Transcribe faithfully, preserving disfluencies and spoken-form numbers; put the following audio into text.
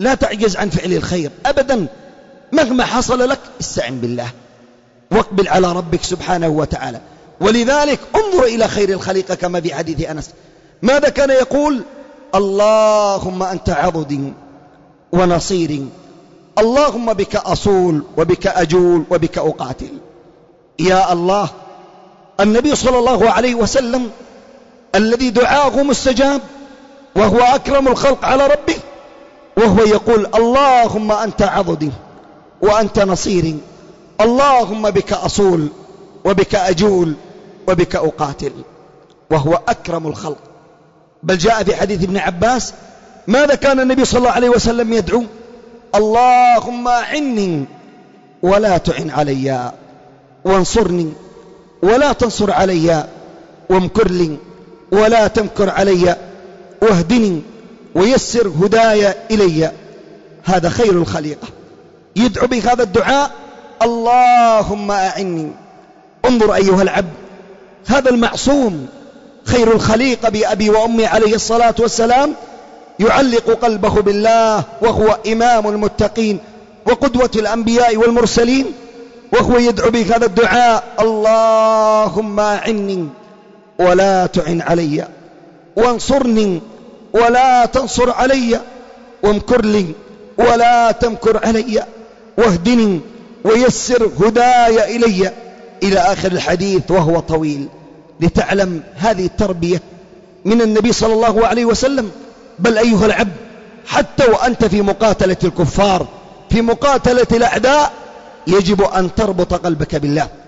لا تعجز عن فعل الخير أبدا، مهما حصل لك استعن بالله واقبل على ربك سبحانه وتعالى. ولذلك انظر إلى خير الخليقة كما في حديث أنس، ماذا كان يقول؟ اللهم أنت عضدي ونصيري، اللهم بك أصول وبك أجول وبك أقاتل. يا الله، النبي صلى الله عليه وسلم الذي دعاه مستجاب وهو أكرم الخلق على ربه، وهو يقول اللهم أنت عضدي وأنت نصيري، اللهم بك أصول وبك أجول وبك أقاتل، وهو أكرم الخلق. بل جاء في حديث ابن عباس ماذا كان النبي صلى الله عليه وسلم يدعو؟ اللهم أعني ولا تعن علي، وانصرني ولا تنصر علي، وامكر لي ولا تمكر علي، واهدني ويسر هدايا إلي. هذا خير الخليقة يدعو بهذا الدعاء، اللهم أعني. انظر أيها العبد، هذا المعصوم خير الخليقة بأبي وأمي عليه الصلاة والسلام يعلق قلبه بالله، وهو إمام المتقين وقدوة الأنبياء والمرسلين، وهو يدعو بهذا الدعاء اللهم أعني ولا تعن علي، وانصرني ولا تنصر علي، وامكر لي ولا تمكر علي، واهدني ويسر هداي إلي، إلى آخر الحديث وهو طويل، لتعلم هذه التربية من النبي صلى الله عليه وسلم. بل أيها العبد، حتى وأنت في مقاتلة الكفار، في مقاتلة الأعداء، يجب أن تربط قلبك بالله.